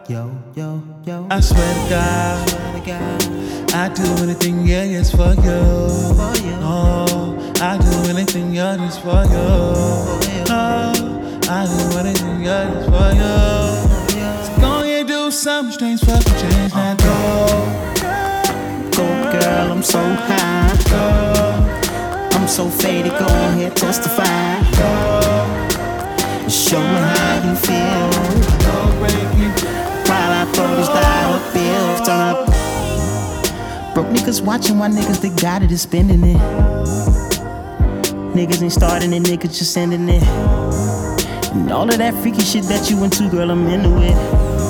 Yo, yo, yo. I swear to God, I do anything, yeah, just for you. Oh, I do anything, yeah, just for you. Oh, I do anything, yeah, just for you. So go ahead and do something strange, fucking change that door. Go girl, I'm so high. I'm so faded, go ahead, testify. Show me how you feel. While I throw these dollar bills, turn up. Broke niggas watching why niggas that got it is spending it. Niggas ain't starting it, niggas just sending it. And all of that freaky shit that you into, girl, I'm into it.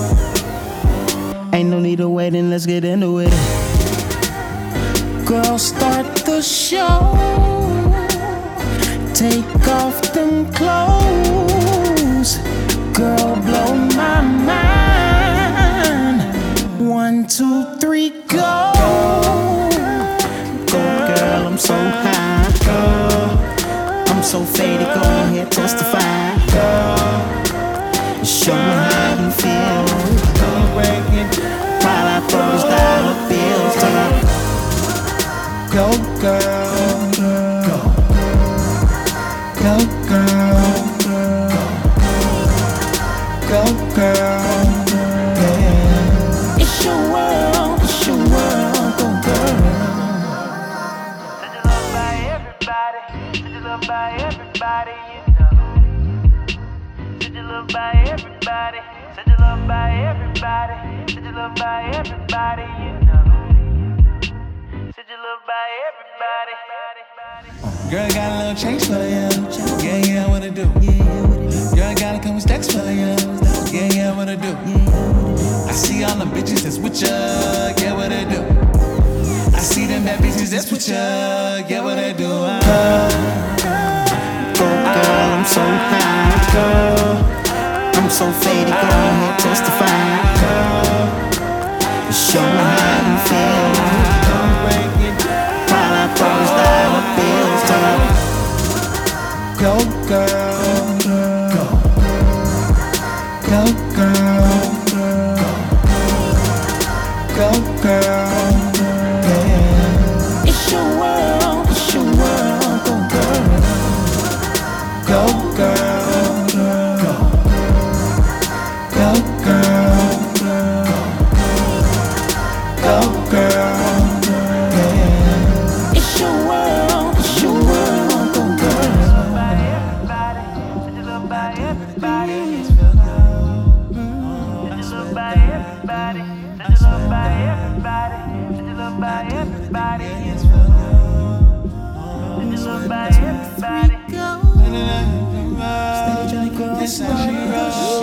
Ain't no need of waiting, let's get into it. Girl, start the show. Take off them clothes. Girl, blow my mind. 1, 2, 3, go. Go, girl, I'm so high. I'm so faded, go ahead, testify. Show me how you feel. While I throw these dollar bills, turn up. Go, girl. Go. Go, girl. Go, girl. Yeah. It's your world, go girl. Said you love by everybody. Said you love by everybody, you know. Said you love by everybody. Said you love by everybody. Said you love by everybody, you know. Said you love by everybody. Girl, got a little change for you. Yeah, yeah, what it do? Girl, got a couple stacks for you. Yeah, yeah, what it do? I see all the bitches that's with ya. Yeah, what it do? I see them bad bitches that's with ya. Yeah, what it do? Go girl, I'm so high. I'm so faded, go ahead, testify. Show me how you feel. While I throw these dollar bills, turn up. Go, girl. Go. Go, girl. Go, girl. Yeah. It's your world, go girl. Go, girl. Go. Go, girl. Go, girl. It's your world, go girl. Said you love by everybody. Said you love by everybody. Said you love by everybody. Said you love by everybody. Said you love by everybody. Go. Stay trying to go.